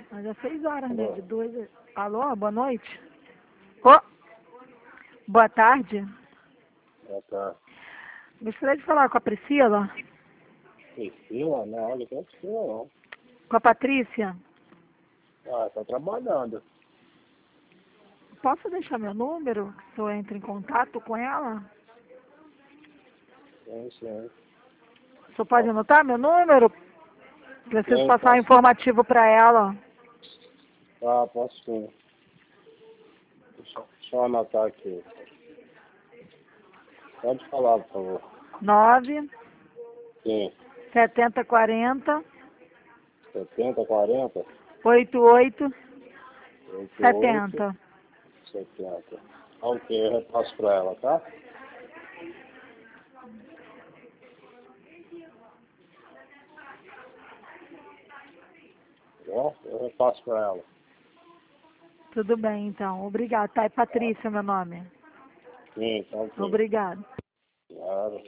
Mas já 6 horas, né? Alô? De 2. Alô, boa noite. Ô, boa tarde. Ah, tá. Gostaria de falar com a Priscila, Priscila? Não, olha, não é Priscila não. com a Patrícia. Ah, tá trabalhando. Posso deixar meu número, se eu entro em contato com ela? Sim, sim. O senhor pode anotar meu número? Preciso Sim, passar um posso. informativo para ela. Ah, posso sim. Deixa eu anotar aqui. Pode falar, por favor. 9 Sim. 7040 70, 40, 88 88, 70. 70. Ok, eu repasso pra ela, tá? Bom, eu repasso pra ela. Tudo bem, então. Obrigada. Tá, é Tá? Patrícia, meu nome. Sim, tá ok. Obrigada. Claro.